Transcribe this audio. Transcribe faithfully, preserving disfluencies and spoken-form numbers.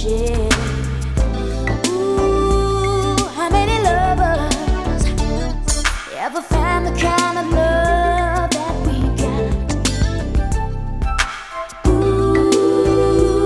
shit. Ooh, how many lovers ever found the kind